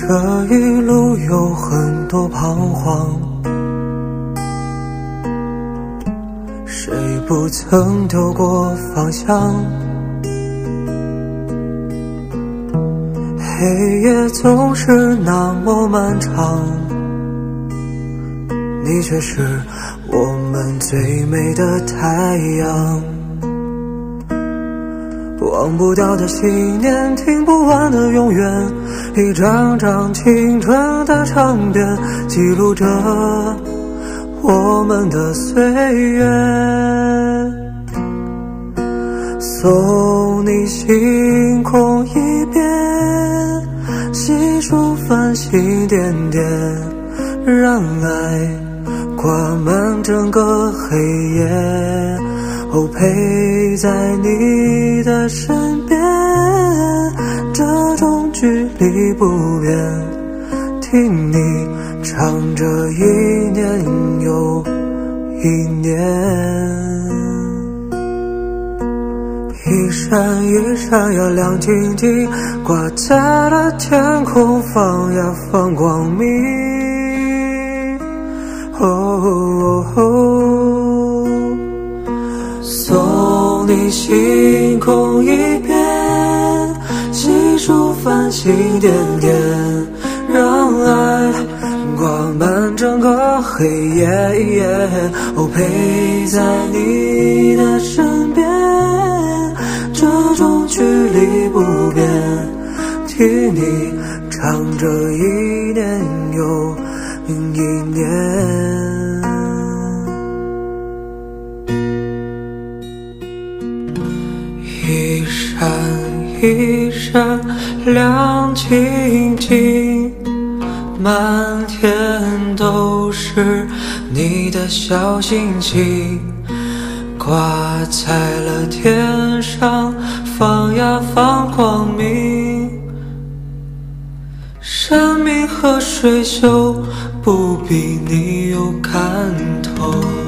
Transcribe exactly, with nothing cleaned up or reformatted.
这一路有很多彷徨，谁不曾丢过方向？黑夜总是那么漫长，你却是我们最美的太阳。忘不掉的信念，听不完的永远，一张张青春的唱片，记录着我们的岁月。送你星空一边，细数繁星点点，让爱挂满整个黑夜。哦，陪在你的身边，这种距离不变，听你唱着一年又一年。一闪一闪呀亮晶晶，挂在了天空，放呀放光明。哦哦哦，送你星空一边，细数繁星点点，让爱挂满整个黑夜。哦，陪在你的身边，这种距离不变，听你唱着一年又一年。一闪一闪亮晶晶，满天都是你的小星星，挂在了天上，放呀放光明。山明和水秀，不比你有看头。